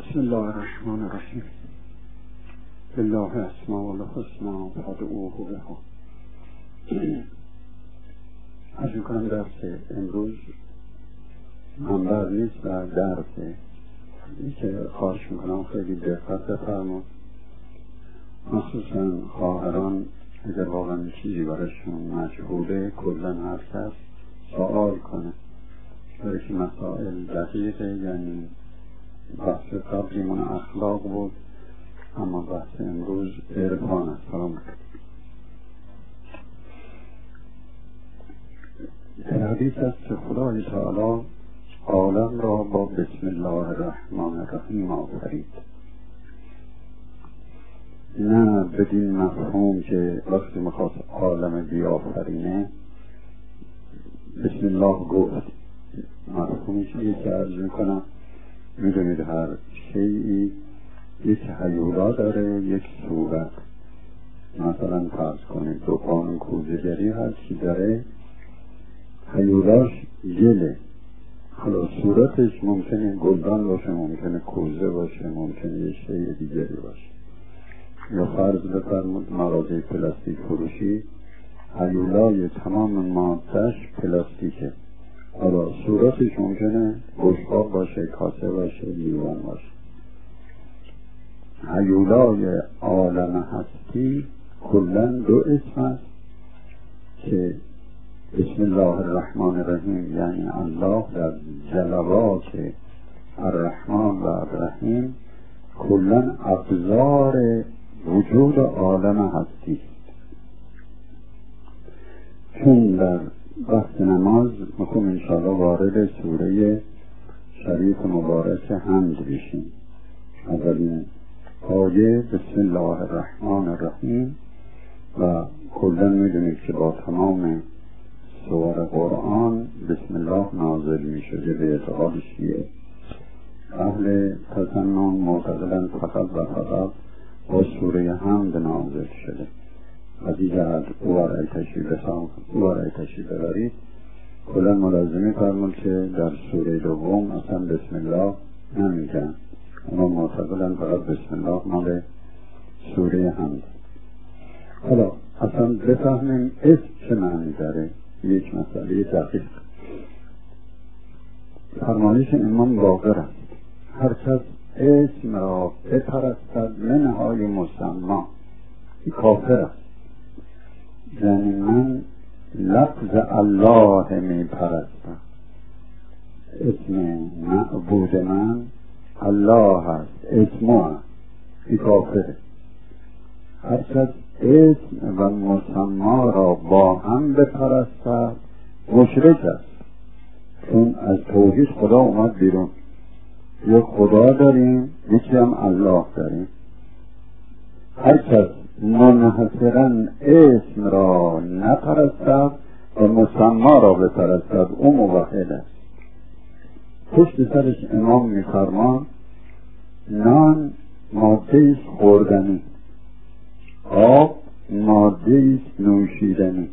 بسم الله الرحمن الرحیم. لله اسماء الحسنی فادعوه بها. عرض می‌کنم درس امروز منبر نیست و درسه که خواهش میکنم خیلی دقت بفرمایید، مخصوصا خواهران اگر واقعا چیزی برایشون مجهوله کلا هر کس سوال کنه، برای که مسائل دقیقه. یعنی بحث قبلیمون اخلاق بود، اما بحث امروز عرفان است. در حدیث است که خدای تعالی عالم را با بسم الله الرحمن الرحیم آفرید، نه بدین مفهوم که وقتی میخواست عالم بیافرینه بسم الله گفت. مفهومش اینه که عرض میکنم میدونید هر شیئی یک هیولا داره، یک صورت. مثلا فرض کنید دکان کوزه‌گری هر چی داره هیولاش گله، حالا صورتش ممکنه گلدان باشه، ممکنه کوزه باشه، ممکنه یه شیء دیگری باشه. یا فرض بفرمود مغازه پلاستیک فروشی هیولای تمام مادهش پلاستیکه، حالا صورتش ممکنه بشقاب باشه، کاسه باشه، لیوان باشه. هیولای عالم هستی کلن دو اسم است که بسم الله الرحمن الرحیم، یعنی الله در جلوات الرحمن و الرحیم کلن ابزار وجود عالم هستی است. چون در وقت نماز میخوام انشاءالله وارد سوره شریف مبارک حمد بشیم. اولین آیه بسم الله الرحمن الرحیم، و کلا میدونید که با تمام سور قرآن بسم الله نازل میشده. به اعتقاد شیعه اهل تسنن معتقدن فقط و فقط با سوره حمد نازل شده. حدیث از او برای تشریف ببرید کلا ملازمه فرمون که در سوره دوم اصلا بسم الله نمیگن، اما معتقدن فقط بسم الله مال سوره حمد. حالا اصلا بفهمیم اسم چه معنی داره. یک مسئله دقیق فرمایش امام باقر است: هر کس اسم را بپرستد منهای مسمی کافر است. یعنی من لفظ الله می پرستم، اسم معبود من الله است، اسمه هست، این کافره. هر کس اسم و مسمی را با هم بپرستد مشرک است، چون از توحید خدا اومد بیرون. یک خدا داریم، یکی هم الله داریم. هر کس منحصرا اسم را نپرستد و مسمی را بپرستد او موحد است. پشت سرش امام می‌فرماید نان ماده است خوردنی، آب ماده است نوشیدنی،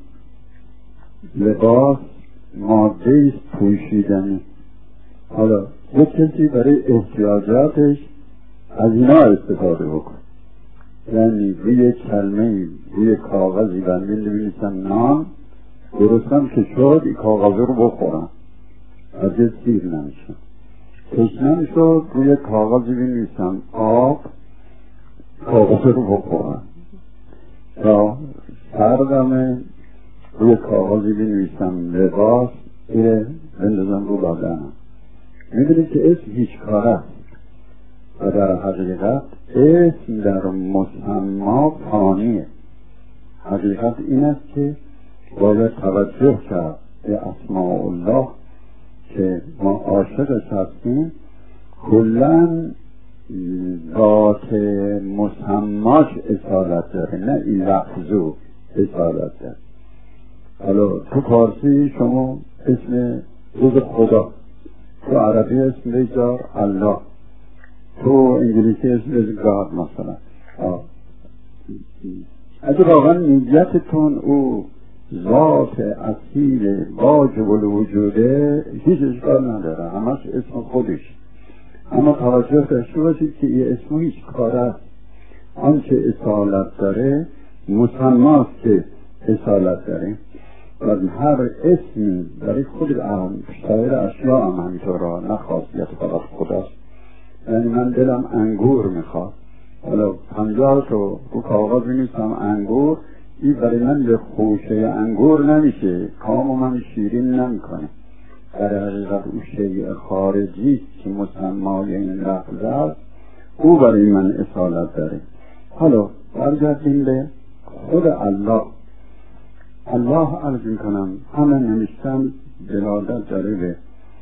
لباس ماده است پوشیدنی. حالا یک کسی برای احتیاجاتش از اینا استفاده بکن. یعنی روی کلمه روی کاغذی بندین بنویسن نان، درستم که شد این کاغذ رو بخورم، هرگز سیر نمیشن. تشنه شد روی کاغذی بنویسن آب، کاغذ رو بخورم. یا سردمه روی کاغذی بنویسن لباس، که بندازم رو بدنم. میدونید که اسم هیچ کار است و در حقیقت اسم در مسمی فانیه. حقیقت این است که باید توجه کرد به اسماء الله که ما عاشقش هستیم. کلن ذات مسماش اصالت داره، نه این لفظو اصالت داره. حالا تو فارسی شما اسم روز خدا، تو عربی اسم بگذار الله، تو انگلیسی اسم بگذار مثلا. اگه واقعا نیتتون او ذات اصیل واجب الوجوده هیچ اشکال نداره، همش اسم خودش. اما توجه داشته باشید که این اسم هیچ کار است. آنچه اصالت داره مسماست که اصالت داره و هر اسمی برای خود سایر اشیاء هم همینطور، نه خاصیت فقط خداست. یعنی من دلم انگور میخواد، حالا 50 رو کاغذ بنویسم انگور، این برای من به خوشه انگور نمیشه، کامو من شیرین نمیکنه. در حقیقت او شیء خارجی است که مسمای این لفظ است، او برای من اصالت داره. حالا برگردیم به خود الله. الله عرض میکنم همه نوشتن دلالت داره به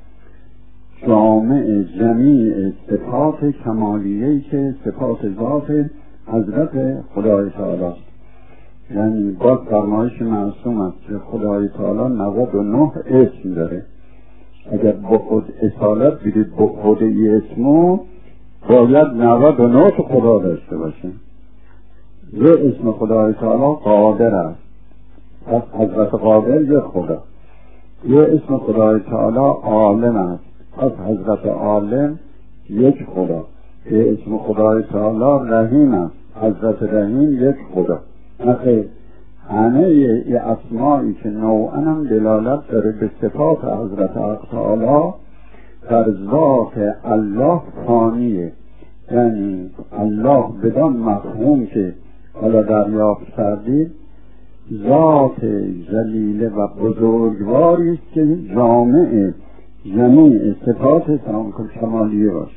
جامع جمیع صفات کمالیه‌ای که صفات ذات حضرت خدای تعالی است. یعنی باز فرمایش معصوم است که خدای تعالی 99 اسم داره. اگر با خود اصالت بدید با خود ای اسمو باید 99 خدا داشته باشه. یه اسم خدای تعالی قادر است، پس حضرت قادر یه خدا. یه اسم خدای تعالی عالم است، پس حضرت عالم یک خدا. یه اسم خدای تعالی رحیم است، حضرت رحیم یک خدا. نخیر، همه ای اسمایی که نوعا هم دلالت داره به صفات حضرت حق تعالی در ذات الله فانیه. یعنی الله بدان مفهوم که حالا دریافت کردید، ذات جلیله و بزرگواری است که جامع جمیع صفات کمالیه باشه.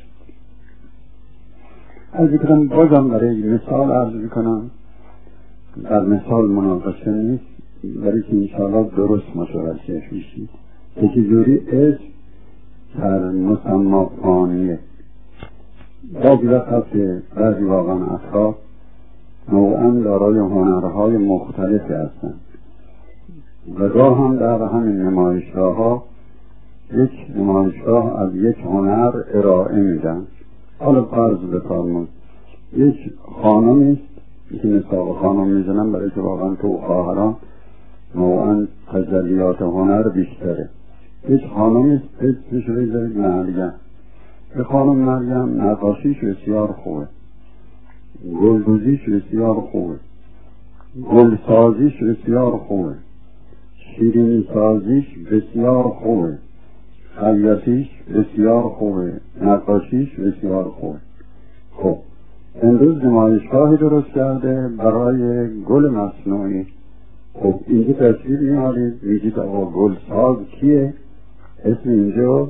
عرض کنم، بازم برای مثال عرض میکنم، در مثال مناقشه نیست، برای که انشاءالله درست متوجه میشید که چجوری اسم در مسما فانیه. بعضی وقت هست که بعضی واقعا افراد نوعا دارای هنرهای مختلفی هستند و گاه هم در همین نمایشگاه ها یک نمایشگاه از یک هنر ارائه میدن. حالا فرض بفرمایید یک خانمی است که مثال خانم میزنم برای که واقعا تو خواهران نوعا تجلیات هنر بیشتره. یک خانمی است اسمش رو بذارید مریم. به خانم مریم نقاشیش بسیار خوبه، گلدوزیش بسیار خوبه، گلسازیش بسیار خوبه، شیرینی سازیش بسیار خوبه، خیاطیش بسیار خوبه، نقاشیش بسیار خوبه. خب امروز نمایشگاهی درست کرده برای گل مصنوعی. خب اینجا تصویر میارید میگید آقا گلساز کیه؟ اسم اینجا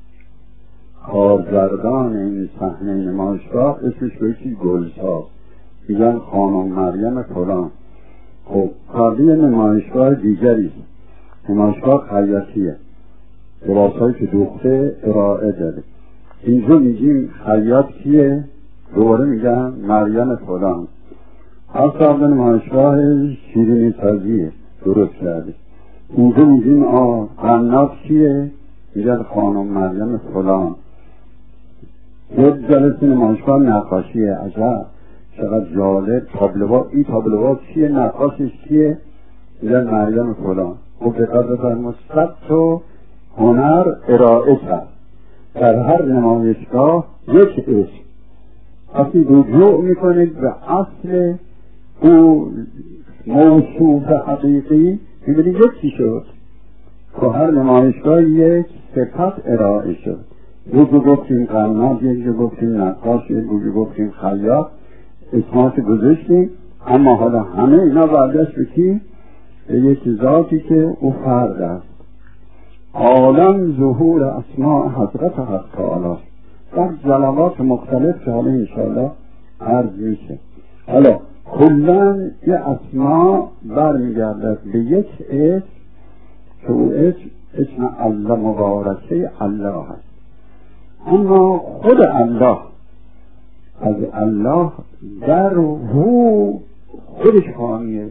کارگردان این صحنه نمایشگاه اسمش بهشی گلساز، میگن خانم مریم فلان. خب کاری نمایشگاه دیگری، نمایشگاه خیاطیه، لباسهایی که دوخته ارائه داره. اینجا میگیم خیاط کیه؟ دوباره میگن مریم فلان. اصلا نمایشگاه شیرینی سازیه درست کرده. اینجا میگیم قنات کیه؟ میگن خانم مریم فلان. یک جلسه نمایشگاه نقاشیه. عجب چقدر جالب. تابلوها، این تابلوها چیه؟ نقاشش کیه؟ میگن مریم فلان. خب دقت بفرمایید 100 تا هنر ارائه کرد در هر نمایشگاه یک اسم. وقتی رجوع میکنید به اصل او موصوف حقیقی میبینید یکی شد. که هر نمایشگاه یک صفت ارائه شد. یکی گفتیم قنات، یکی گفتیم نقاش، یکی گفتیم خیاط، اسماش گذاشتیم. اما حالا همه اینا برگشت به کی؟ به یک ذاتی که او فرد است. عالم ظهور اسماء حضرت حق تعالی در جلوات مختلف که حالا انشاءالله عرض میشه. حالا کلن یه اسماء برمیگردد به یک اسم که او اسم الله مبارکه الله هست. اما خود الله از الله در هو خودش خانیه.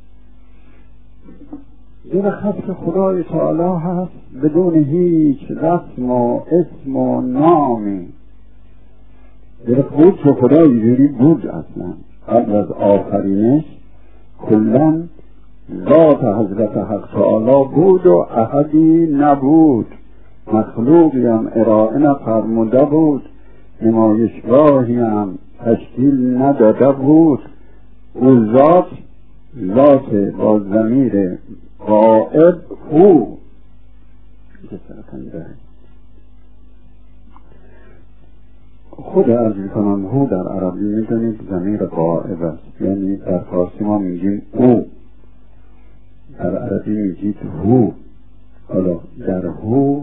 یه خط خدای تعالی هست بدون هیچ رسم و اسم و نامی. یه خود که خدای جوری بود اصلا قبل از آفرینش کلن ذات حضرت حق تعالی بود و احدی نبود، مخلوقی هم ارائه نفرموده بود نمایشگاهی هم تشکیل نداده بود. او ذات با ضمیر غائب هو خود عرض کنم هو در عربی میدونید ضمیر غائب است، یعنی در فارسی ما میگیم او، در عربی میگید هو. حالا در هو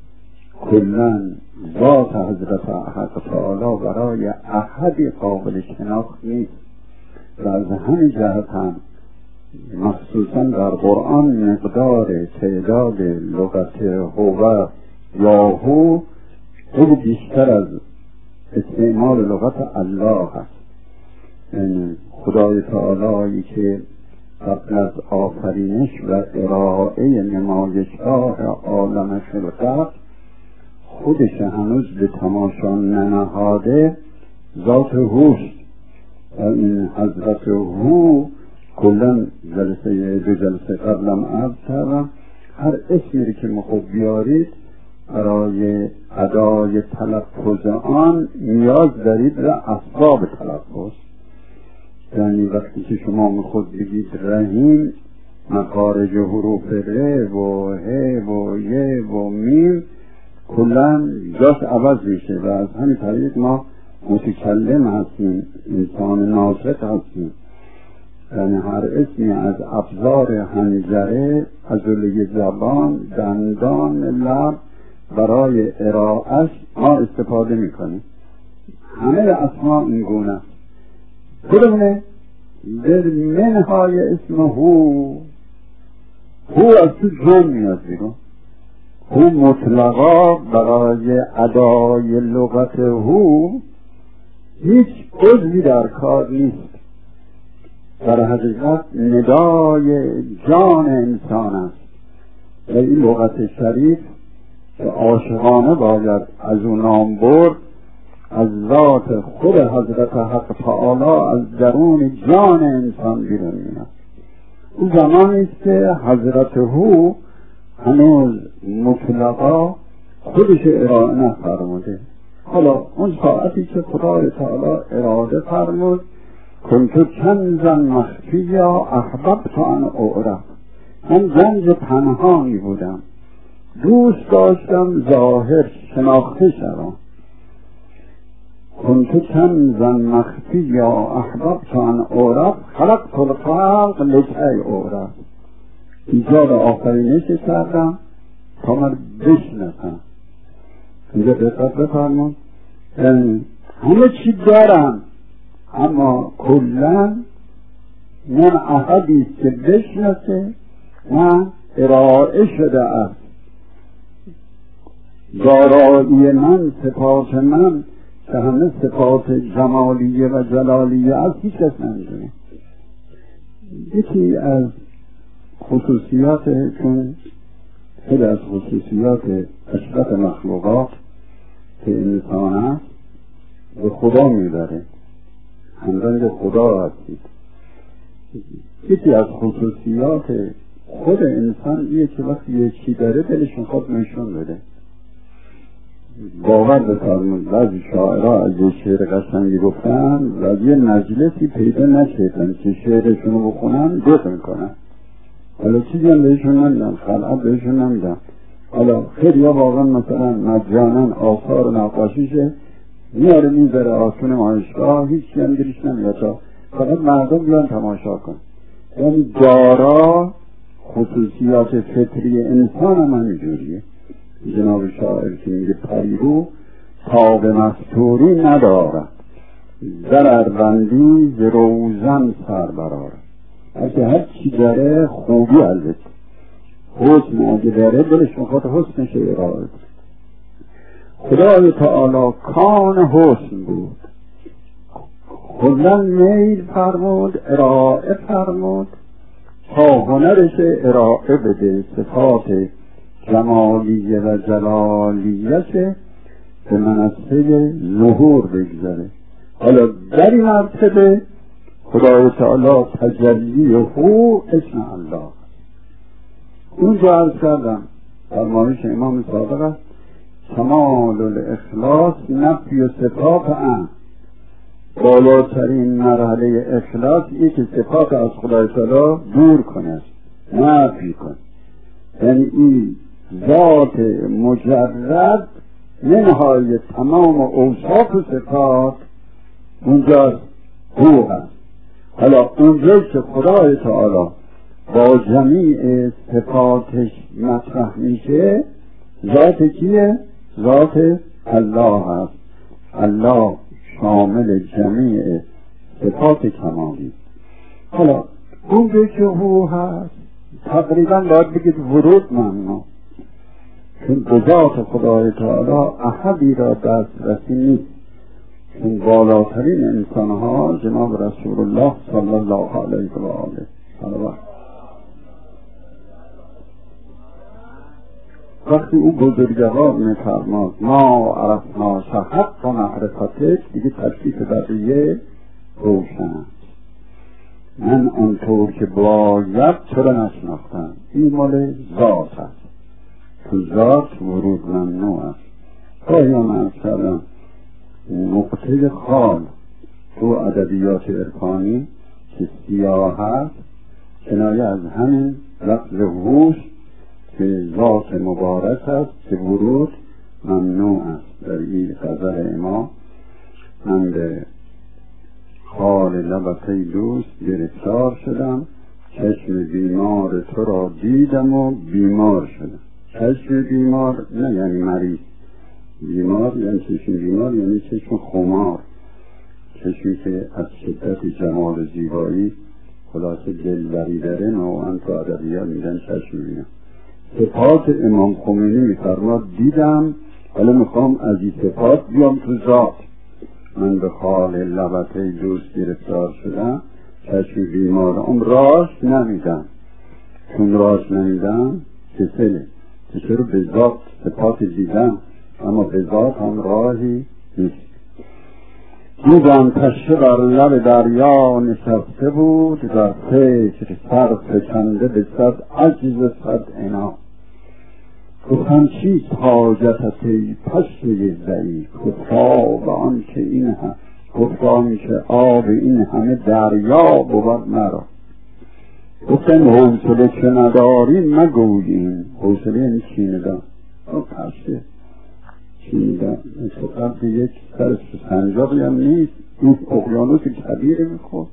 کلن ذات حضرت حق تعالی برای احدی قابل شناخت نیست و از همین جهت هم مخصوصا در قرآن مقدار تعداد لغت هو یا هو خیلی بیشتر از استعمال لغت الله هست. یعنی خدای تعالی که قبل از آفرینش و ارائه نمایشگاه عالم خلقت خودش هنوز به تماشا ننهاده ذات هوست و این حضرت هو کلن دو جلسه قبلم عرض کردم هر اسمی که میخواد بیارید برای ادای تلفظ آن نیاز دارید به اسباب تلفظ. یعنی وقتی که شما میخواد بگید رحیم مخارج حروف ر و ه و ی و میم کلن جاش عوض میشه و از همین طریق ما متکلم هستیم، انسان ناطق هستیم. یعنی هر اسمی از ابزار حنجره، عضله زبان، دندان، لب برای ارائهش ما استفاده میکنیم. همه اسما این گونه است. کدومه؟ در منهای اسم هو از تو جمع میاد بیرون. هو مطلقا برای ادای لغت هو هیچ عضوی در کار نیست. در حقیقت ندای جان انسان است و این لغت شریف که عاشقانه باید از اون نام برد، از ذات خود حضرت حق تعالی از درون جان انسان بیرون میاد. اون زمانی است که حضرت هو هنوز مطلقا خودش ارائه نفرموده. حالا اون ساعتی که خدای تعالی اراده فرمود کنتو کنزا مخفیا احببت ان اعرف، من گنج پنهانی بودم دوست داشتم ظاهر شناخته شدم. کنتو کنزا مخفیا احببت ان اعرف خلقت الخلق لکی اعرف، ایجاد آفرینش کردم تا من بشناسم. اینجا دقت بفرمون، یعنی همه چی دارم اما کلن نه احدی که بشناسه نه ارائه شده است. دارایی من، صفات من که همه صفات جمالیه و جلالیه است هیچ کس نمیدونه. یکی از خصوصیات، چون خیلی از خصوصیات اشرف مخلوقات که انسان است به خدا میبره، همرنگ خدا هستید. یکی از خصوصیات خود انسان ایه که وقتی یکی داره دلش میخواد نشون بده. باور بفرمایید بعضی شاعرها از یه شعر قشنگی گفتن و یه مجلسی پیدا نکردن که شعرشونو بخونن دوست میکنن. حالا چیزی هم بهشون نمیدن، خلعت بهشون نمیدن. حالا خیلی ها واقعا مثلا مجانن آثار نقاشیشه میاره میذاره آسون نمایشگاه، هیچی هم گریش نمیاد، فقط مردم بیان تماشا کن. یعنی دارا خصوصیات فطری انسان هم همینجوریه. جناب شاعر که میگه پریرو تاب مستوری ندارد، ضرربندی ز روزن سر برآرد. اگه هر چی داره خوبی البته، حسن اگه داره دلش میخواد حسنش ارائه. خدای تعالی کان حسن بود، کلن میل فرمود ارائه فرمود تا هنرش ارائه بده. صفات جمالیه و جلالیه به منصه ظهور بگذاره. حالا در این مرتبه خدای تعالی تجلی هو اسم الله. اونجا عرض کردم فرمایش امام صادق است کمال الاخلاص نفی و صفات هم. بالاترین مرحله اخلاص این که صفات از خدای تعالی دور کنه، نفی کنه. یعنی این ذات مجرد نهایت تمام اوصاف و صفات اونجاست، او هست. حالا اونجا که خدای تعالی با جمیع صفاتش مطرح میشه، ذات کیه؟ ذات الله هست. الله شامل جمیع صفات کمالی. حالا اونجا که او هست تقریبا باید بگید ورود ممنوع، چون به ذات خدای تعالی احدی را دسترسی نیست. چون بالاترین انسانها جناب رسول الله صلی الله علیه و آله صلوات، وقتی او بزرگوار می‌فرماد ما عرفنا حق و معرفتک، دیگه تشریف بقیه روشن. من آنطور که باید تو را نشناختم. این مال ذات است، تو ذات ورود ممنوع است. پایان عرض کردم نقطه خال تو ادبیات عرفانی که سیاه است کنایه از همین لفظ هوش که ذات مبارک است که ورود ممنوع است. در این غزل امام من به خال لبته دوست گرفتار شدم، چشم بیمار تو را دیدم و بیمار شدم. چشم بیمار نه یعنی مریض، بیمار یعنی چشم بیمار یعنی چشم خمار، چشمی که از شدت جمال و زیبایی خلاصه دلبری داره نوعا تو ادبیات میگن چشم بیمار. صفات امام خمینی میفرماد دیدم، حالا میخوام از این صفات بیام تو ذات. من به خال لبته دوست گرفتار شدم، چشم بیمارم راست نمیدم. چون راست نمیدم کسله که چرا به ذات صفات دیدم اما به ذات هم راهی نیست. دیدم پشه بر لب دریا نشسته بود، در فکر سر فکنده به صد عجز صد عنا. گفتم چیست حاجتت ای پشه ضعیف؟ گفتا به آن که این هم، گفتم که آب این همه دریا بود مرا. گفتم حوصله که نداری مگوییم. حوصله یعنی چینه‌دار. پشه چینه‌دار فقط یک سر سنجاقی هم نیست، این اقیانوس کبیر میخورد.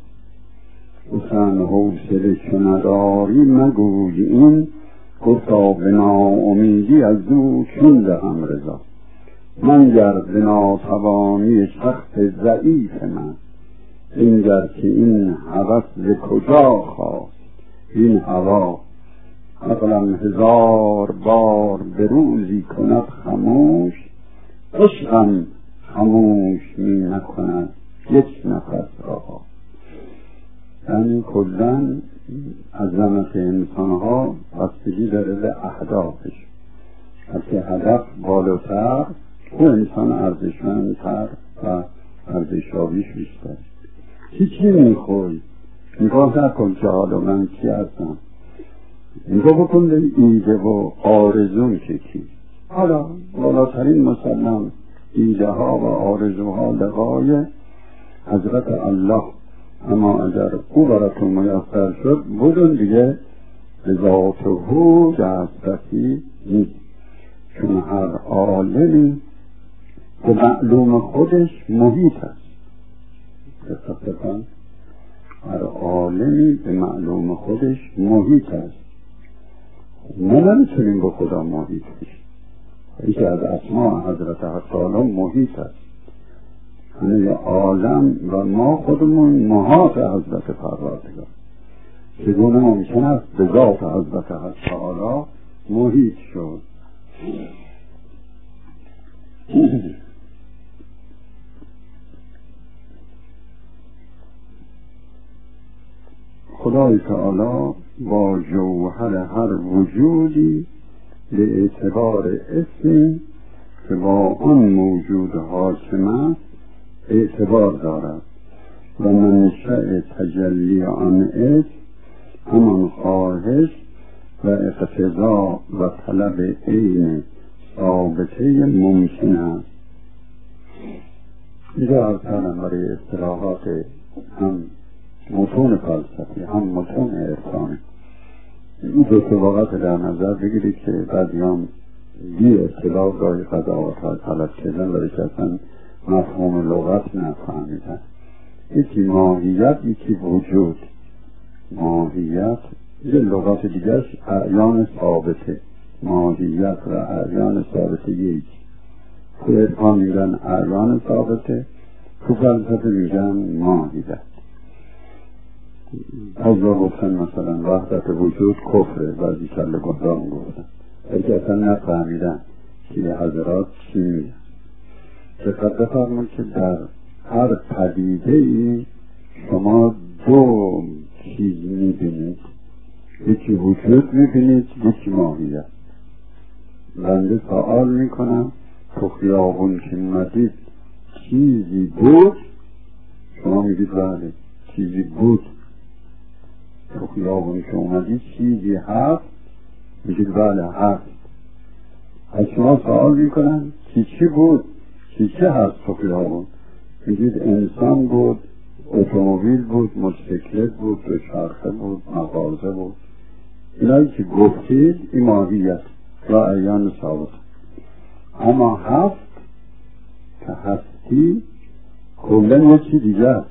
گفتم حوصله که نداری مگوییم. گفتا به ناامیدی از او چون دهم رضا. من گر به ناتوانی شخص ضعیف من، این گر که این هوس ز کجا خواست. این هوا عقلم هزار بار به روزی کند خموش، عشقم خموش می نکند یک نفس را. یعنی کلن عظمت انسانها بستگی داره به اهدافش. هرچه هدف بالاتر او انسان ارزشمندتر و ارزشابیش بیشتر. چی میخوری؟ نگاه نکن که حالا من کی هستم، نگاه بکن به ایده و آرزون که کی. حالا بالاترین مسلم ایده ها و آرزوها لقای حضرت الله، اما اگر او براتون میسر شد بدون دیگه به ذات او دسترسی نیست. چون هر عالمی به معلوم خودش محیط است. هر عالمی به معلوم خودش محیط است. ما نمیتونیم به خدا محیط بشیم. یکی از اسماء حضرت حق محیط است. همه عالم و ما خودمون محاط حضرت پروردگار. چگونه ممکن است به ذات حضرت حق تعالی محیط شد؟ خدای تعالی با جوهر هر وجودی به اعتبار اسمی که با آن موجود حاکم است اعتبار دارد و منشأ تجلی آن اسم همان خواهش و اقتضا و طلب عین ثابته ممکن است. اینجا از برای اصطلاحات هم متون فلسفی هم متون عرفانی این دو تا واقعات در نظر بگیرید که بعضیان بی اطلاع گاهی قضاوت های غلط کردن برای که اصلا مفهوم لغت نفهمیدن. یکی ماهیت، یکی وجود. ماهیت یه لغت دیگرش اعیان ثابته. ماهیت و اعیان ثابته یک. تو عرفان میگن اعیان ثابته، تو فلسفه میگن ماهیت. از را گفتن مثلا وحدت وجود کفره، بعضی کل گندان گفتن بلکه اصلا نفهمیدن که حضرات چی میگن. دقت بفرمایید که در هر پدیده ای شما دو چیز میبینید، یکی وجود میبینید، یکی ماهیت. بنده سوال میکنم تو خیابون که میمدید چیزی بود؟ شما میگید بله چیزی بود. تو خیابون که اومدید چیزی هست؟ میگید بله هست. از شما سوال میکنن چی بود؟ چی هست تو خیابون؟ میگید انسان بود، اتومبیل بود، موتورسیکلت بود، دوچرخه بود، مغازه بود. اینایی که گفتید این ماهیت و اعیان ثابت. اما هست که هستی کلن یه چی دیگه است.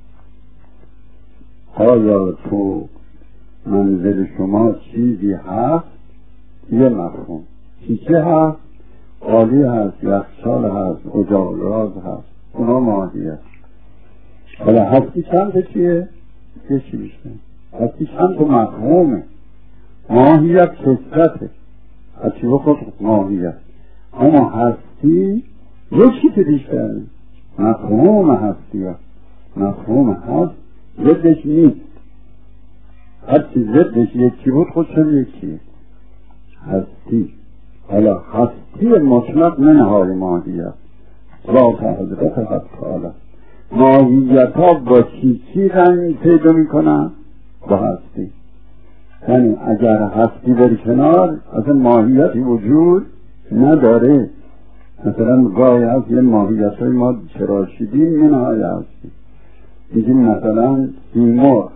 آیا تو منزل شما چیزی هست؟ یه مفهوم. چی هست؟ قالی هست، یخچال هست، اجاقراز هست، اونا ماهیت. حالا هستی چند چیه؟ یه چی بیشتر. هستی چند تا مفهومه. ماهیت کسرته، هستی بخود ماهیت. اما هستی یکی که بیشتره. مفهوم هستی هست. مفهوم هست ضدش نیست. هرچی ضدش یکی بود خودشون یکیه. هستی. حالا هستی مطلق منهای ماهیت ذات حضرت حق تعالی. ماهیت ها با چی رنگ پیدا میکنن؟ با هستی. یعنی اگر هستی بری کنار اصلا ماهیتی وجود نداره. مثلا گاهی هست یه ماهیت های ما چراشیدیم منهای هستی. میگیم مثلا سیمرغ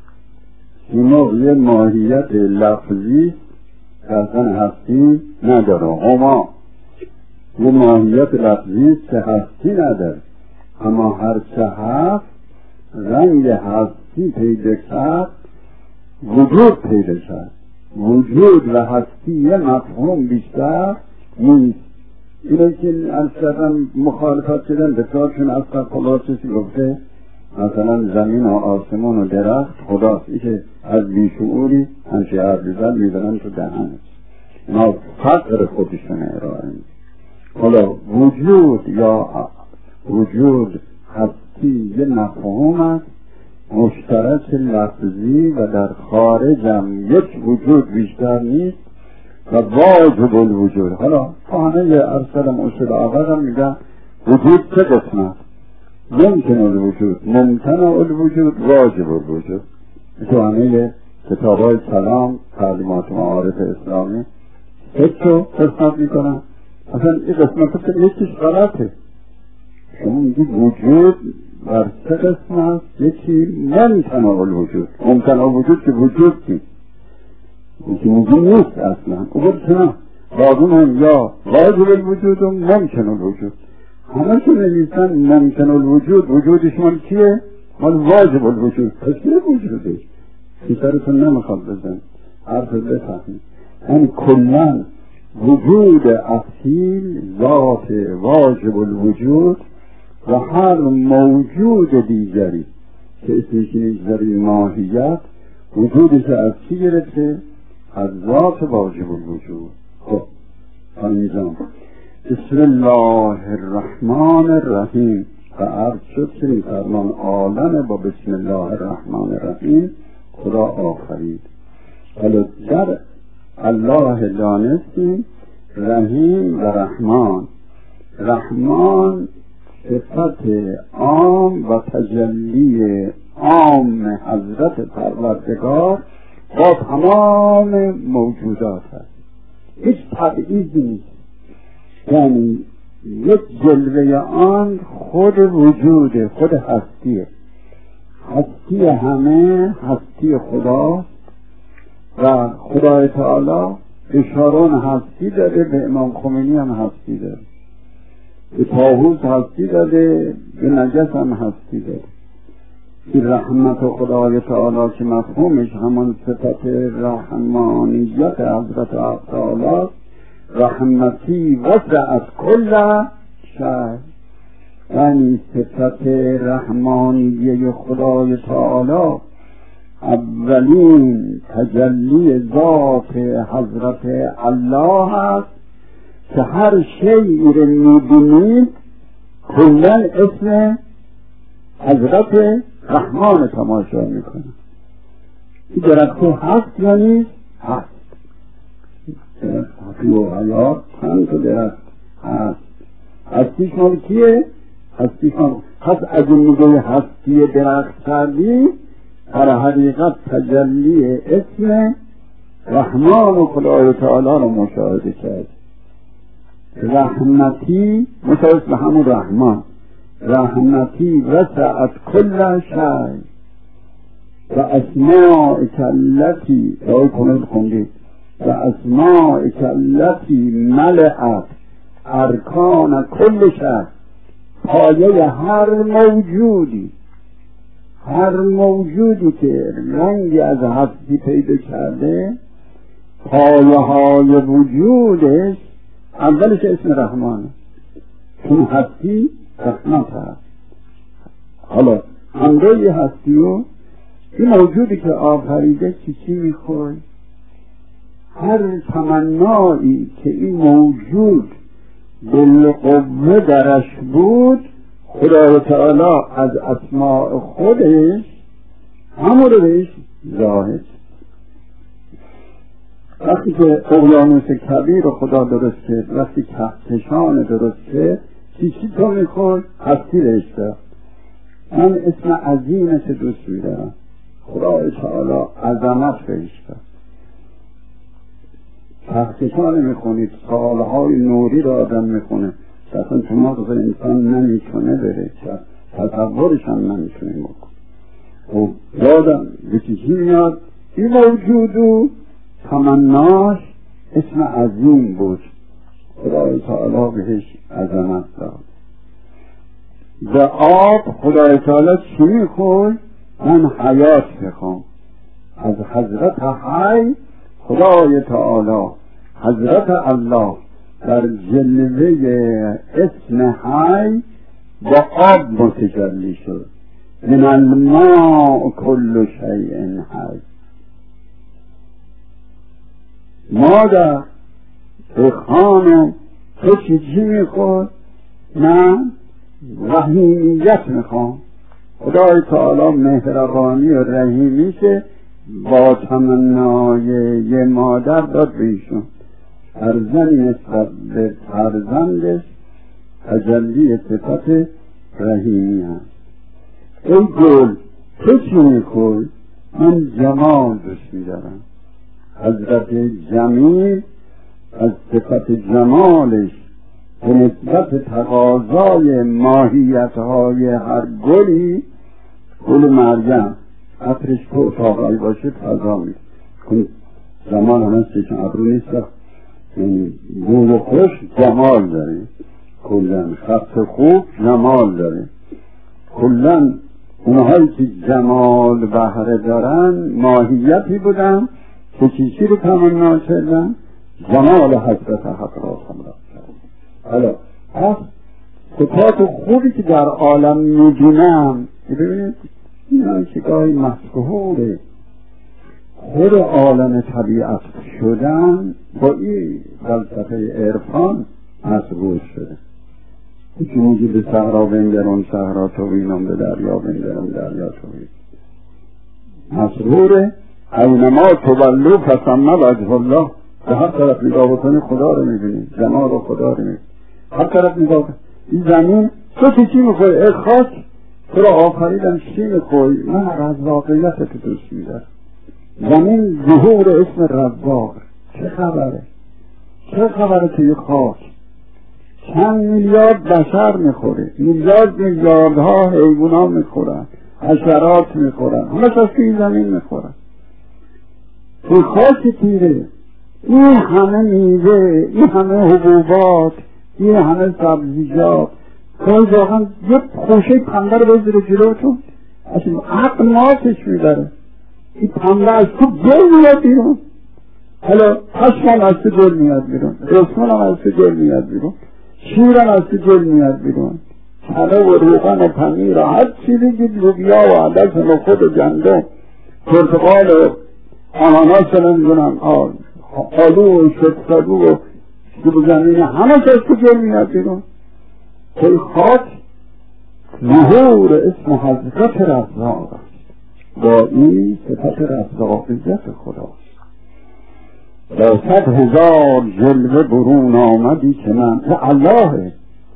یه ماهیت لفظی اصلا هستی نداره. هما یه ماهیت لفظی که هستی نداره، اما هر چه هست رنگ هستی پیدا کرد، وجود پیدا کرد. وجود و هستی یه مفهوم بیشتر نیست. اینه که از کردن مخالفت کردن به کارشون از خدا چیزی گفته مثلا زمین و آسمان و درخت خداست. این که از بیشعوری همچه عرضیزن میدنن تو دهنش، اینا فقر خودشون ارائه میده. حالا وجود یا وجود هستی یه مفهوم است مشترک لفظی و در خارجم یک وجود بیشتر نیست و واجب الوجود. حالا همه ارسلم اصول آقا میگن وجود چه قسمت؟ ممکن الوجود، ممکن الوجود، واجب الوجود. تو همه کتاب های کلام تعلیمات معارف اسلامی هیچو قسمت میکنن. اصلا این قسمت که یکیش غلطه. شما میگید وجود بر سه قسمت، یکی ممکن الوجود. ممکن الوجود که وجود نیست، یکی موجود نیست اصلا. او بود چنان بازون هم یا واجب الوجود و ممکن الوجود. همه که نویسن ممکن الوجود، وجودش مال کیه؟ مال واجب الوجود. پس چیه وجودش؟ سیطرتون نمیخواد بزن حرف بفهمید. یعنی کلن وجود اصیل ذات واجب الوجود و هر موجود دیگری که اسمش نیزداری ماهیت وجودش از چی گرفته؟ از ذات واجب الوجود. خب همینجان بسم الله الرحمن الرحیم و عرض شد که این فرمان عالم با بسم الله الرحمن الرحیم خدا آفرید. حالا در الله دانستیم رحیم و رحمان. رحمان صفت عام و تجلی عام حضرت پروردگار با تمام موجودات هست. هیچ تبعیضی نیست. یعنی یک جلوه آن خود وجوده، خود هستیه. هستی همه هستی خدا و خدای تعالی به شارون هستی داده، به امام خمینی هم هستی داده، به طاووس هستی داده، به نجس هم هستی داده. این رحمت خدای تعالی که مفهومش همان صفت رحمانیت حضرت تعالی، رحمتی وسعت کل شیء، یعنی صفت رحمانیه خدای تعالی اولین تجلی ذات حضرت الله است که هر شیئی رو می‌بینید کلاً اسم حضرت رحمان تماشا میکنه. این درخت هست یا نیست؟ هست. درخت و حیات چند تا درخت هست. هستیش مال کیه؟ هستیش مال پس اگه میگه هستی درخت کردی در حقیقت تجلی اسم رحمان و خدای تعالی رو مشاهده کرد. رحمتی مشاهده به همون رحمان، رحمتی وسعت کل شیء و اسمائک التی رای کنید خوندید و اسمائک التی ملأت ارکان کل شیء، پایه هر موجودی، هر موجودی که رنگی از هستی پیدا کرده پایه های وجودش اولش اسم رحمانه، چون هستی رحمت هست. حالا همراه هستی و این موجودی که آفریده چی میخوای؟ هر تمنایی که این موجود بالقوه درش بود خدای تعالی از اسماء خودش همون رو بهش ظاهر. وقتی که اقیانوس کبیر رو خدا درست کرد، وقتی کهکشان درست کرد، چی تو میخواد؟ هستی بهش داد. من اسم عظیمش دوست میدارم، خدای تعالی عظمت بهش داد. کهکشان میخونید، سالهای نوری رو آدم میخونه، اصلا تو مغز انسان نمیتونه بره، تصورش هم نمیتونه بکن. خب یادم به چیزی میاد این موجودو تمناش اسم عظیم بود، خدای تعالی بهش عظمت داد. به آب خدای تعالی چی میخواد؟ من حیات میخوام. از حضرت حی خدای تعالی حضرت الله در جلوه اسم حی با آب متجلی شد. من الماء کل شیء حی. مادر ای خانم تو چی میخواد؟ من رحیمیت میخوام. خدای تعالی مهربانی و رحیمیشه با تمنای یه مادر داد بیشون. فرزندی نسبت به فرزندش تجلی صفت رحیمی هست. ای گل تو چی میخوای؟ من جمال دوست میدارم. حضرت جمیل از صفت جمالش به نسبت تقاضای ماهیت‌های هر گلی، گل مریم عطرش تو اتاقی باشه تازه میشه. زمان همه چشم ابرو نیست، گل خوش جمال داره، کلن خط خوب جمال داره. کلن اونهایی که جمال بهره دارن ماهیتی بودن که چیزی رو تمنا کردن؟ جمال حضرت حق را تمنا کردن. حالا پس صفات خوبی که در عالم می‌بینم، ببینید اینا که گاهی مسحوره خود عالم طبیعت شدن با این فلسفه عرفان مسحور شده. که میگی به صحرا بنگرم صحرا تویینم، به دریا بنگرم دریا تویین. مسحوره اینما تولو فثم وجه الله. به هر طرف نگاه بکنی خدا رو میبینی، جمال رو خدا رو میبینی. هر طرف نگاه کنی این زمین تو چی میخوای؟ ای خاک تو رو آفریدم چی میخوای؟ من از واقعیت تو دوست میدارم. زمین ظهور اسم رزاق. چه خبره؟ چه خبره که یه خاک چند میلیارد بشر میخوره، میلیاردها حیوونا میخورن، حشرات میخورن، همه از توی زمین میخورن. توی خاک تیره این همه میوه، این همه حبوبات، این همه سبزیجات، خواهی واقعا یه خوشه پنبه رو بذاره جلوتون اصلا عقل ماتش میبره. این پنبه از تو گل میاد بیرون، حالا پشمم از تو گل میاد بیرون، رسمانم از تو گل میاد بیرون، شیرم از تو گل میاد بیرون، کره و روغن و پنیر و هر چی بگید، لوبیا و عدس و نخود و گندم، پرتقال و آناناس و نمیدونم آلو و شفتالو و سیب زمینی، همه از تو گل میاد بیرون. توی خاک ظهور اسم حضرت رزاق است، با این صفت رزاقیت خداست. با 100,000 جلوه برون آمدی که من الله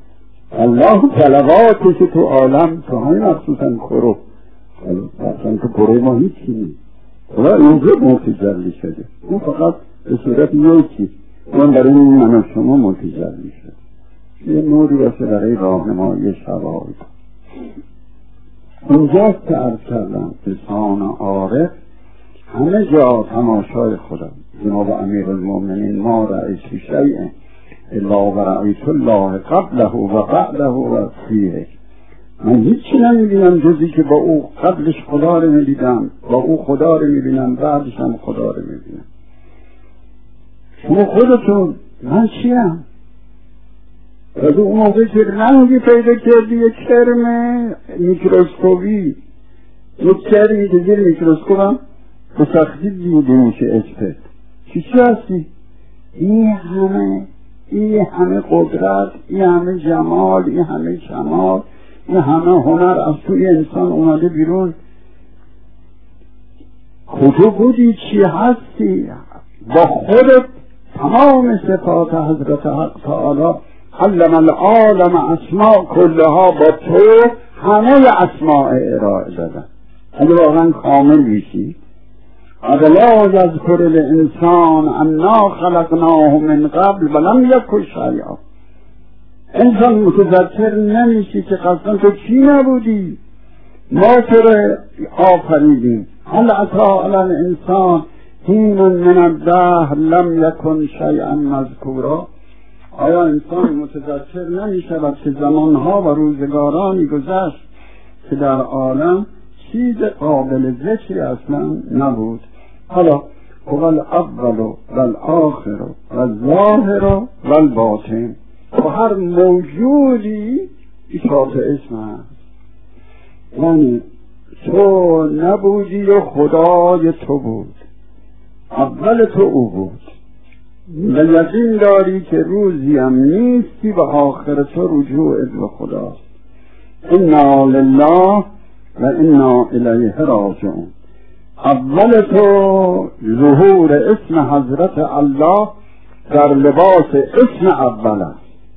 طلباتش تو عالم تو همین مخصوصا کرو اصلا تو کروی ما هیچی نیست، خدا اینجا متجلی شده، اون فقط به صورت یکی اون برای من و شما متجلی شده، یه نوری باشه برای راهنمایی شرایط. اونجاست که عرض کردم لسان عارف همه جا تماشای خدا. جناب امیرالمومنین ما رأیت شیء الا و رأیت الله قبله و بعده و فیه، من هیچی نمیبینم جزی که با او قبلش خدا رو میبینم، با او خدا رو میبینم، بعدش هم خدا رو میبینم. شما خودتون من چیم؟ از اون موقع که رنگی پیدا کردی، یک کرم میکروسکوپی، یک کرمی که زیر میکروسکوپ هم به سختی دیده میشه اجپت، چی هستی؟ این همه قدرت، این همه جمال، این همه کمال، این همه هنر از توی انسان اومده بیرون. کجا بودی؟ چی هستی؟ با خودت تمام صفات حضرت حق تعالی علم العالم اسماء کلها با تو همه اسماء ارائه دادن. اگه واقعا کامل میشی، اَوَلَا یذکر الانسان انا خلقناه من قبل ولم یک شیئا، انسان متذکر نمیشی که قصدا تو چی نبودی، ما تو رو آفریدیم. هل اتی علی الانسان حین من الدهر لم یکن شیئا مذکورا، آیا انسان متذکر نمیشود که زمانها و روزگارانی گذشت که در عالم چیز قابل ذکری اصلا نبود؟ حالا هو الاول والآخر والظاهر والباطن، و هر موجودی اشاره اسم هست، یعنی تو نبودی و خدای تو بود، اول تو او بود و یقین داری که روزی هم نیستی و آخر تو رجوعت به خداست. انا لله و انا الیه راجعون. اول تو ظهور اسم حضرت الله در لباس اسم اول است،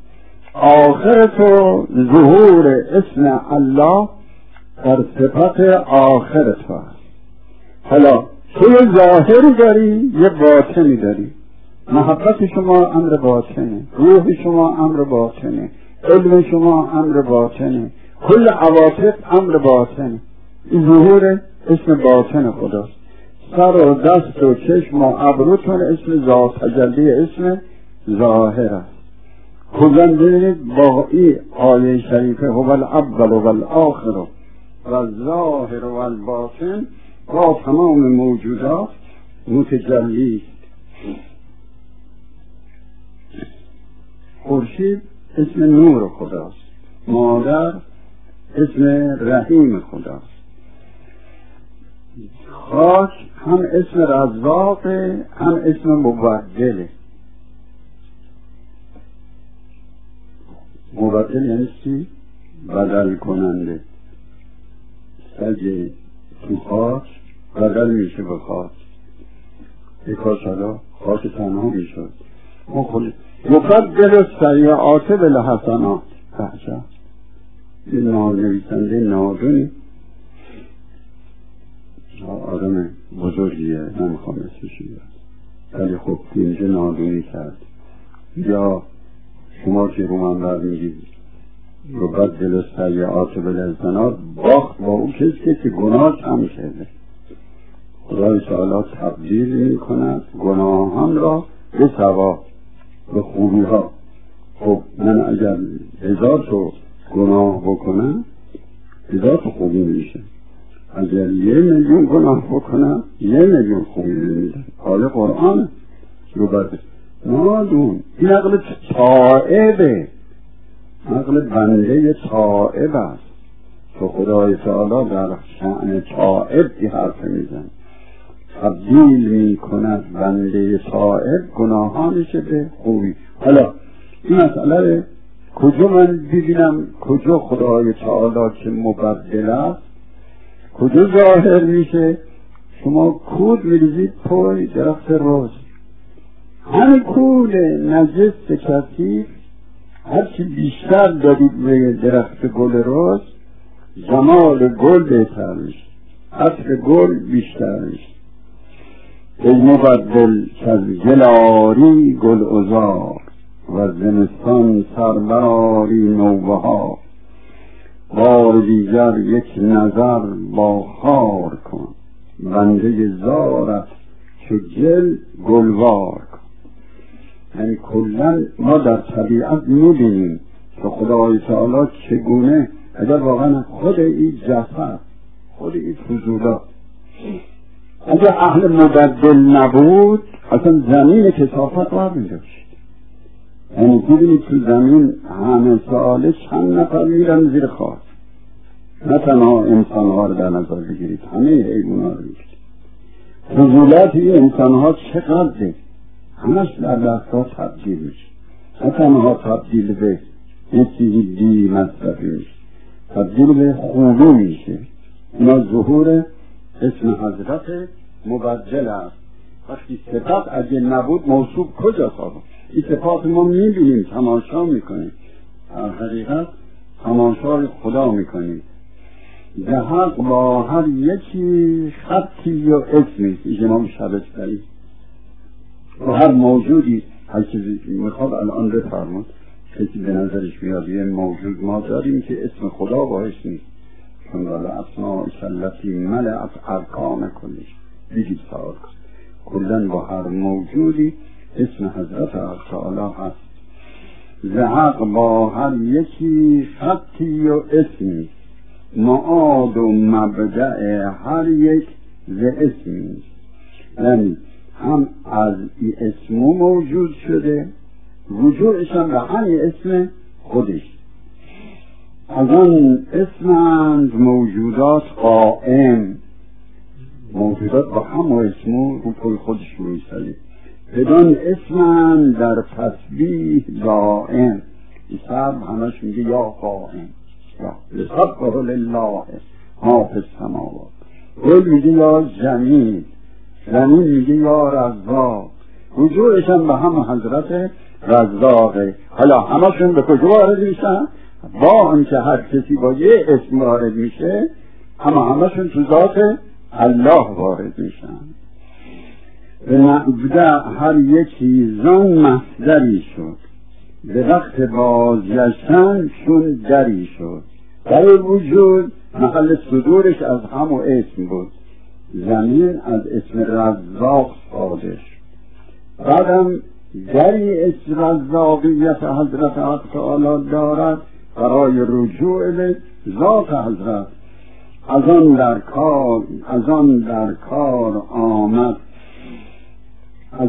آخر تو ظهور اسم الله در صفت آخر تو است. حالا تو یه ظاهری داری، یه باطنی داری. محبت شما امر باطنه، روح شما امر باطنه، علم شما امر باطنه، کل عواطف امر باطنه. این ظهور اسم باطن خداست. سر و دست و چشم و ابروتون اسم ذات تجلی اسم ظاهر است. خودم ببینید با این آیه شریفه هو الاول و الآخر و الظاهر و الباطن با تمام موجودات متجلی است. خورشید اسم نور خداست، مادر اسم رحیم خداست، خاک هم اسم رزاقه هم اسم مبدله. مبدل یعنی چی؟ بدل کننده. سگ تو خاک بدل میشه به خاک، یکاش حالا خاک تنها میشد. مبدل سیئات بالحسنات. بحجا این نویسنده نادونی آدم بزرگیه، نمیخوام اسمش بیارم، ولی خب اینجا نادونی کرد. یا شما که رو منبر میگید یبدل السیئات بالحسنات، باخت با اون کسی که گناه کم شده. خدای تعالی تبدیل میکند گناهان را به ثواب، به خوبی ها. خب من اگر 1000 تا گناه بکنم 1000 تا خوبی میشه، اگر 1,000,000 گناه بکنم 1,000,000 خوبی میشه. حال قرآن رو برده نادون. این عقل تائبه، عقل بنده تائب است که خدای تعالی در شأن تائب دی حرف میزن، تبدیل میکند بنده تائب گناهانش به خوبی. حالا این مسئله کجا من ببینم کجا خدای تعالی که مبدل است کجا ظاهر میشه؟ شما کود میریزید پای درخت رز، همین کود نجس کثیف هرچی بیشتر دارید به درخت گل رز جمال گل بهتر میشه، عطر گل بیشتر میشه. ای مبدل کز گلاری گل عذار و زمستان سربراری نوبهار. بار دیگر یک نظر با خار کن، بنده زارت چو گل گلوار کن. یعنی کلن ما در طبیعت میبینیم که خدای تعالی چگونه اگر واقعا خود این جسد خود این فضولات اگر اهل مبدل نبود اصلا زمین کثافت را میداشت. یعنی ببینید تو زمین همه ساله چند نفر میرن زیر خاک، نه تنها انسان ها رو در نظر بگیرید همه حیوان ها رو بگیرید. فضولات این انسان ها چقدره، همش در لحظه تبدیل میشه، نه تنها تبدیل به یه چیزی بی مصرفی میشه، تبدیل به خوبی میشه. اینا ظهور اسم حضرت مبدل است. وقتی صفت اگه نبود موصوف کجا آقا؟ این صفات ما میبینیم، تماشا میکنیم، در حقیقت تماشای خدا میکنیم. زهق با هر یکی خطی و اسمی، این جناب شبستری و هر موجودی هر چیزی میخواد الان بفرمود کسی به نظرش بیاد یه موجود ما داریم که اسم خدا باش نیست، چون ولی اسماء التي ملأت ارکان کلش بگید سوال کلن با هر موجودی اسم حضرت تعالی هست. زهق با هر یکی خطی و اسمی، معاد و مبدأ هر یک ز اسمی. یعنی هم از این اسمو موجود شده، رجوعش هم به همین اسم خودش. از آن اسمند موجودات قائم، موجودات با هم و اسمو رو پای خودش می‌ایستاده. بدان اسمند در تسبیح دائم. عیسی همش میگه یا قائم، یا لسبح لله ما فی السماوات. گل میگه یا جمیل، زمین میگه یا رزاق. رجوعش هم به هم حضرت رزاقه. حالا همشون به کجا وارد میشن؟ با آنکه هر کسی با یه اسم وارد میشه اما همشون تو ذات الله وارد میشن. به مبدأ هر یکی زان مصدری شد، به وقت بازگشتن چون دری شد. در وجود محل صدورش از همو اسم بود، زمین از اسم رزاق صادر. بعدم دری اسم رزاقیت حضرت حق تعالی دارد برای رجوع به ذات حضرت. از آن در کار آمد، از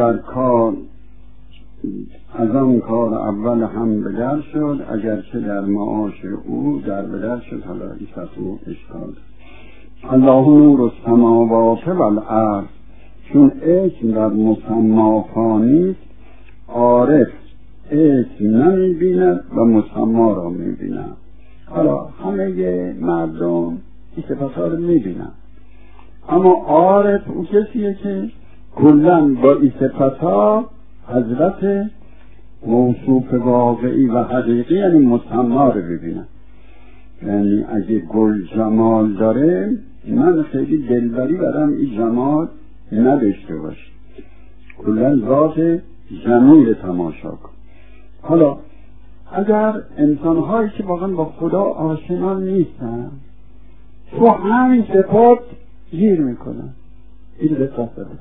آن کار اول هم بدر شد، اگرچه در معاش او در بدر شد. حالا ایست او اشکال. الله نور السماوات والارض. چون اسم در مسما فانیست، عارف اسم نمیبیند و مسما را میبیند. حالا همه مردم این صفتها رو میبینن، اما عارف اون کسیه که کلن با این صفتها حضرت موصوف واقعی و حقیقی یعنی مسما رو ببینن. یعنی اگه گل جمال داره من خیلی دلبری برم این جمال نداشته باشه، کلن ذات جمیل تماشا کن. حالا اگر انسان‌هایی که واقعا با خدا آشنا نیستن تو همین صفات گیر میکنن، این دقت داره.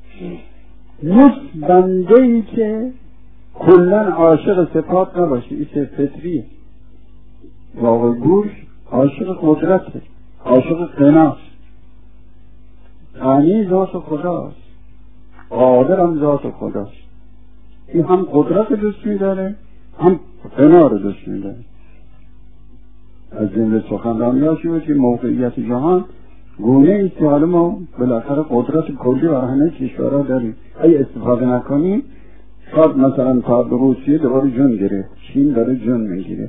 یک بنده‌ای که کلن عاشق صفات نباشه، این فطریه. واقع گوش عاشق قدرته، عاشق غناست، غنی ذات خداست، قادر هم ذات خداست. این هم قدرت دوست می‌داره، هم غنا رو دوست می‌داره. از جمله سخنرانی‌هاشی بود که موقعیت جهان گونه ایست که حالا ما بالاخره قدرت کلی برای همه کشورها داریم، اگه استفاده نکنیم شاید مثلا تا روسیه دوباره جون گرفت، چین داره جون میگیره،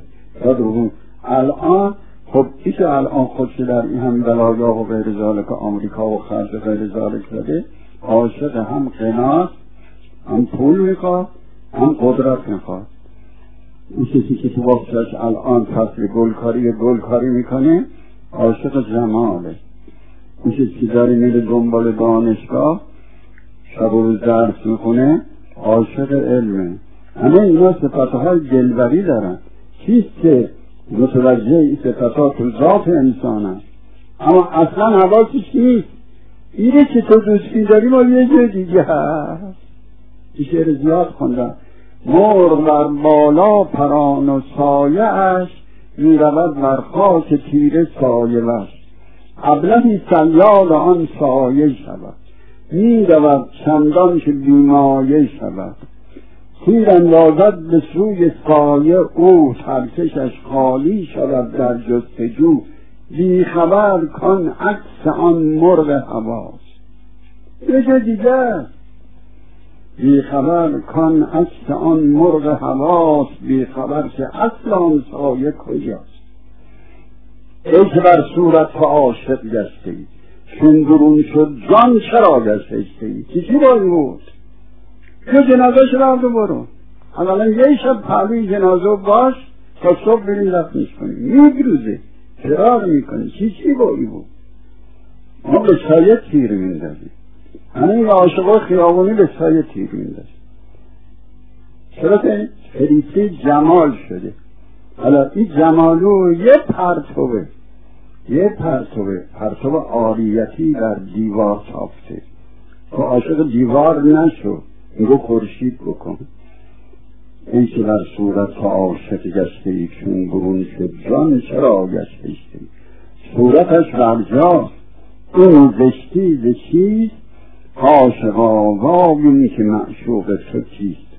الان خب این که الان خودش در این هم بلایا و غیر ذالک آمریکا و خرج غیر ذالک زده، عاشق هم غناست، هم پول میخواد، هم قدرت میخواد. این کسی که تو وقتش الان فصل گلکاری میکنه عاشق جماله. این کسی که داره میره دنبال دانشگاه شب و روز درس میخونه عاشق علمه. همه اینا صفتهای دلبری دارن. کیست که متوجه این صفتها تو ذات انسان هست اما اصلا حواسش نیست؟ اینه که تو دوستی داری ما یه جای دیگه هست. این شعر زیاد خوندم. مرغ بر بالا پران و سایه اش میرود بر خاک تیره سایه وش. ابلهی صیاد آن سایه شود، میرود چندان که بیمایه شود. تیر اندازد به سوی سایه او، ترکشش خالی شود در جستجو. بی خبر کن عکس آن مرغ هواست. یه دیگه بی خبر کن عکس آن مرغ هواست، بی خبر که اصل آن سایه کجاست. ای که بر صورت تو عاشق گشته ای، چون درون شد جان چرا گشته ای؟ چی باید بود؟ که جنازه شد برو اولا یه شب پهلوی جنازه باش تا صبح بریم دفنش کنیم. میگروزه فرار میکنه. چی باید بود؟ ما به سایه تیر میندازیم. همین عاشقا خیابونی به سایه تیر میندازیم. چرا که فریسه جمال شده. حالا این جمالو یه پرتوه عاریتی در دیوار تافته. تو عاشق دیوار نشو، میگو خورشید بکن. ای که در صورت تو عاشق گشته ای، چون برون شد جان چرا گشته ای؟ صورتش برجاست این زشتی ز چیست، عاشقا وابین که معشوق تو کیست.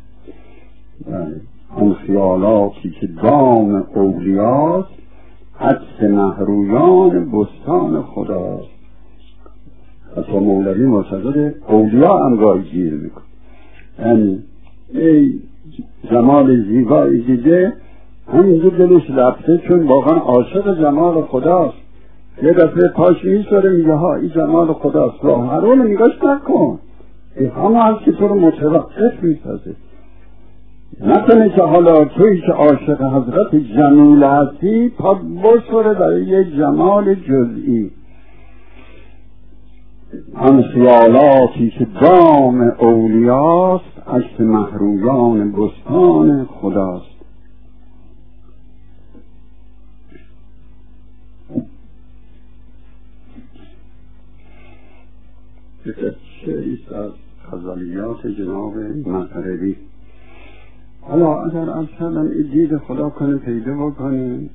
آن خیالاتی که دام اولیاست، عکس مهرویان بستان خداست. حتی مولوی معتقد اولیا هم گاهی گیر میکن. یعنی ای جمال زیبایی دیده همینجور دلش رفته، چون واقعا عاشق جمال خداست. یه دفعه پاش میساره میگه ها این جمال خداست، راه رو نگاش نکن. همه هست که تو رو متوقف میسازه. نکنه که حالا توی که عاشق حضرت جمیل هستی پا بسوره برای یه جمال جزئی. آن خیالاتی که دام اولیاست، عکس مهرویان بستان خداست. شعریست از غزلیات جناب مطربی. حالا اگر از کردن دید خدا کنه پیدا بکنیم،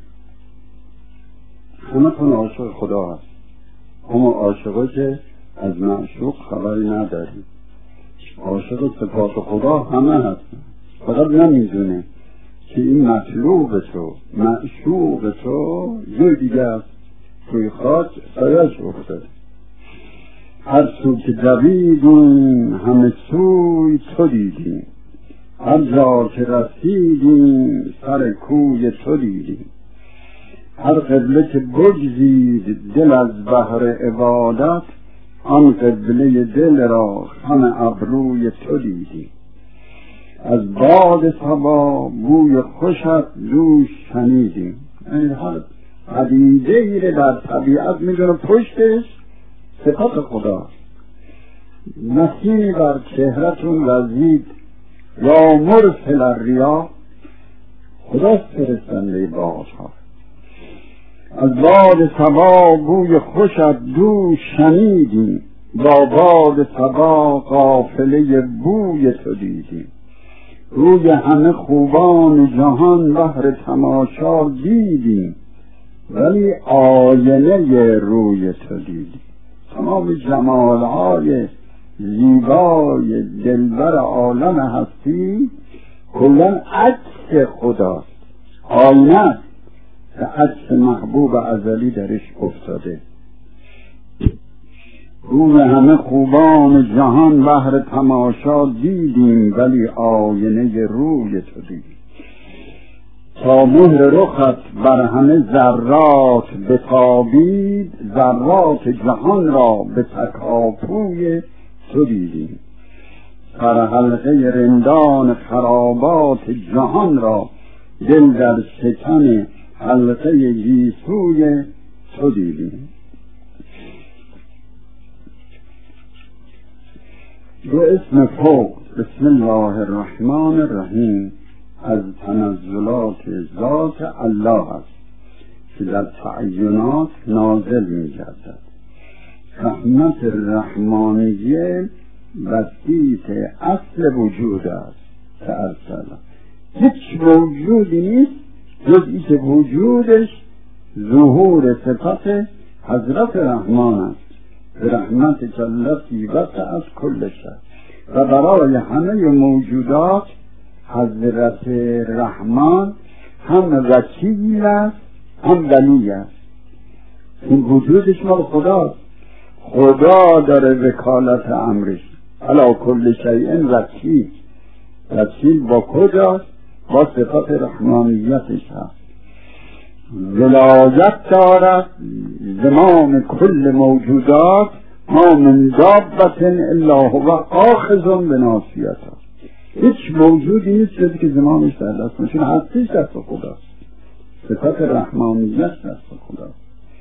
همه تون عاشق خدا هست، اما عاشقه که از معشوق خبری نداریم. عاشق صفات خدا همه هست، فقط نمیدونه که این مطلوب تو معشوق تو جای دیگه است. توی خاک سایش افتاده. هر سو که دویدیم همه سوی تو دیدیم، هر جا که رسیدیم سر کوی تو دیدیم. هر قبله که بگزید دل از بحر عبادت، آن قبله دل را خم ابروی تو دیدیم. از باد صبا بوی خوشت دوش شنیدیم. این هر پدیده ایره در طبیعت میدونه پشتش صفات خدا. نسیمی بر چهرتون وزید یا مرسل الریا، خداست فرستنده بادها. از باد صبا بوی خوشت دوش شنیدیم، با باد صبا قافله بوی تو دیدیم. روی همه خوبان جهان بهر تماشا دیدیم، ولی آینه روی تو دیدیم. تمام جمالهای زیبای دلبر عالم هستی کلن عکس خداست، آینه که عکس محبوب ازلی درش افتاده. روی همه خوبان جهان بهر تماشا دیدیم، ولی آینه روی تو دیدیم. تا مهر رخت بر همه ذرات بتابید، ذرات جهان را به تکاپوی تو دیدیم. سر حلقه رندان خرابات جهان را دل در شکن حلقه گیسوی تو دیدیم. دو اسم فوق بسم الله الرحمن الرحیم از تنزلات ذات الله است که در تعینات نازل می گردد. رحمت رحمانیه وسیط اصل وجود است که ارسل. هیچ موجودی نیست جزئی که وجودش ظهور صفت حضرت رحمان است. رحمت جلتی وسع از کل شد و برای همه موجودات حضرت رحمان هم وکیل است هم ولی است. این وجودش مال خداست. خدا داره وکالت امرش. علی کل شیء وکیل. وکیل با کجاست؟ با صفت رحمانیتش هست. ولایت دارد زمان کل موجودات، ما من دابت الا هو آخذ بناصیتها. هیچ موجودی نیست که زمانش در دست نشون، هستیش دست خداست. صفت رحمانیت دست خداست.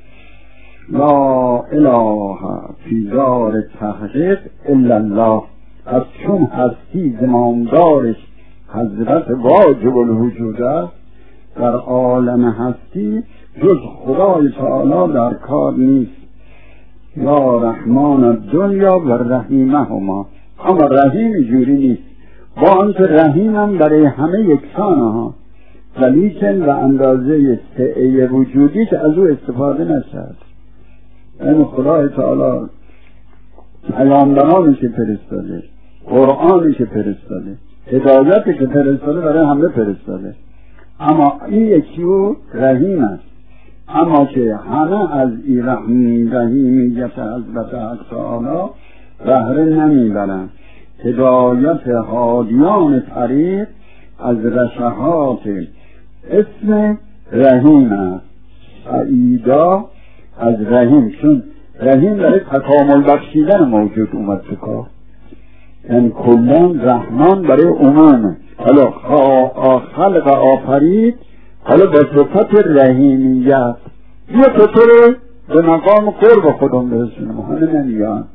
لا اله فی دار تحقیق الا الله. از چون هستی زماندارش حضرت واجب الوجود است، در عالم هستی جز خدای تعالی در کار نیست. یا رحمان الدنیا و رحیمهما. اما رحیم جوری نیست، با آنکه رحیم هم برای همه یکسانه ها، ولیکن و اندازه سعه وجودی که از او استفاده نشد. این خدای تعالی پیامبرانی که فرستاده، قرآنی که فرستاده، هدایتی که فرستاده برای همه فرستاده، اما این یکی او رحیم است. اما که همه از این رحیمیت حضرت حق تعالی بهره نمیبرند. هدایت هادیان طریق از رشحات اسم رحیم است. سعیدا از رحیم، چون رحیم برای تکامل بخشیدن موجود اومد تو کار. یعنی کلان رحمان برای عمومه. حالا خلق آفرید، حالا با صفت رحیمیت یه طور به مقام قرب خودم برسونه. همه نمیگن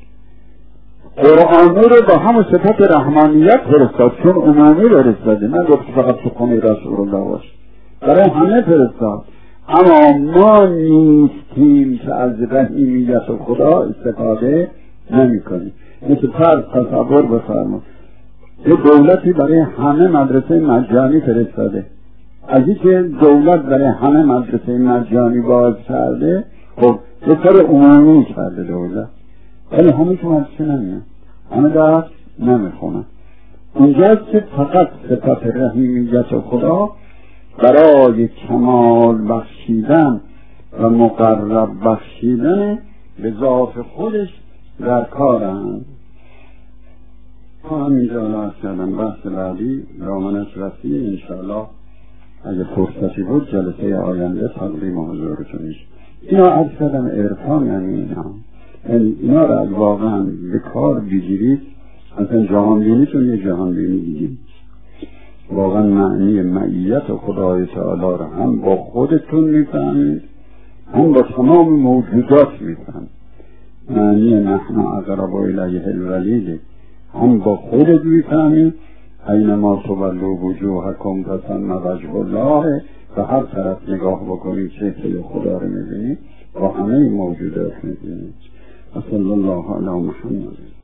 قرآن رو با همون صفت رحمانیت فرستاد، چون عمومی فرستاده، نه گفت فقط تو خونه رسول الله باش، برای همه فرستاد. اما ما نیستیم که از رحیمیت خدا استفاده نمی کنیم. مثل فرض تصور بفرما یه دولتی برای همه مدرسه مجانی فرستاده، از این که دولت برای همه مدرسه مجانی باز کرده، خب یه کار عمومی کرده دولت، ولی همه که مدرسه نمیه، همه درست نمیخونه. اونجاست که فقط صفت رحیمیت خدا برای کمال بخشیدن و مقرب بخشیدن به ذات خودش در کارند. همینجا عرض کردم. بحث بعدی رامنش رفتی انشاءالله اگه فرصتی بود جلسه آینده تقدیم حضورتون میشه. اینا عرض کردم عرفان یعنی اینا را از واقعا به کار بگیرید. اصلا جهان بینیتون یه جهان بینی دیگه، واقعا معنی معیت خدای تعالی را هم با خودتون میفهمید، هم با تمام موجودات میفهمید. معنی نحن اقرب الیه الولید هم با خودت میفهمید، اینما تولوا وجوهکم فثم وجه الله. به هر طرف نگاه بکنید چهره خدا رو میبینید، با همه موجودات میبینید. صلی الله علی محمد.